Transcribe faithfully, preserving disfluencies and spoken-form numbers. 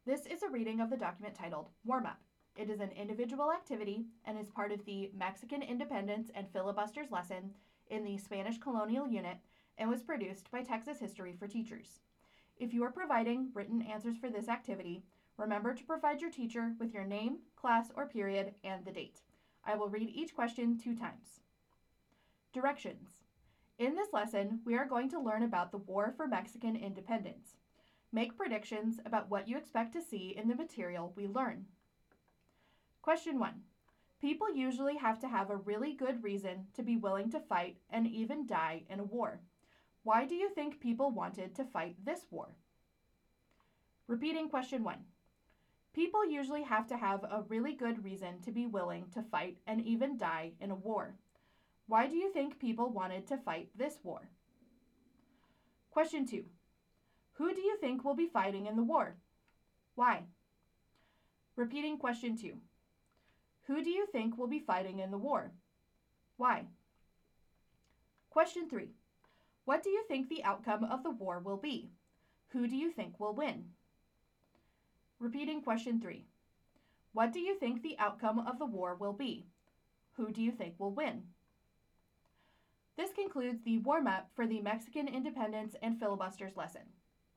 This is a reading of the document titled Warm Up. It is an individual activity and is part of the Mexican Independence and Filibusters lesson in the Spanish Colonial Unit and was produced by Texas History for Teachers. If you are providing written answers for this activity, remember to provide your teacher with your name, class or period, and the date. I will read each question two times. Directions. In this lesson, we are going to learn about the War for Mexican Independence. Make predictions about what you expect to see in the material we learn. Question one. People usually have to have a really good reason to be willing to fight and even die in a war. Why do you think people wanted to fight this war? Repeating question one. People usually have to have a really good reason to be willing to fight and even die in a war. Why do you think people wanted to fight this war? Question two. Who do you think will be fighting in the war? Why? Repeating question two. Who do you think will be fighting in the war? Why? Question three. What do you think the outcome of the war will be? Who do you think will win? Repeating question three. What do you think the outcome of the war will be? Who do you think will win? This concludes the warm-up for the Mexican Independence and Filibusters lesson.